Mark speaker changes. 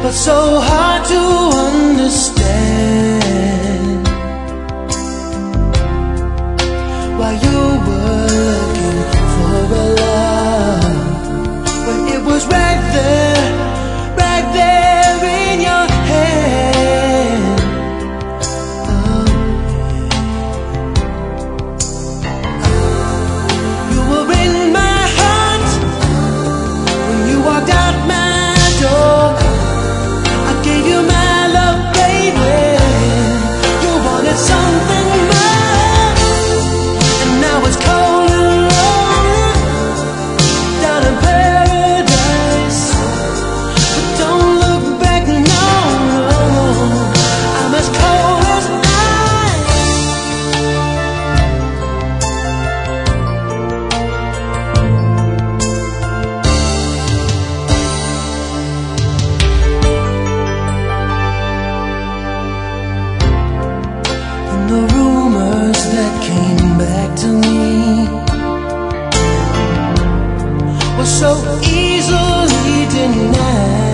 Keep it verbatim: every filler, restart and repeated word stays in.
Speaker 1: but so hard to understand. While you were looking for a love, when it was right there, right there in your hand. Oh, you were in my heart when you walked out my door. I gave you my love, baby. You wanted something more, and now it's cold and lonely down in paradise. But don't look back, no, no. I'm as cold as ice. And the rumors that came back to me were so easily denied.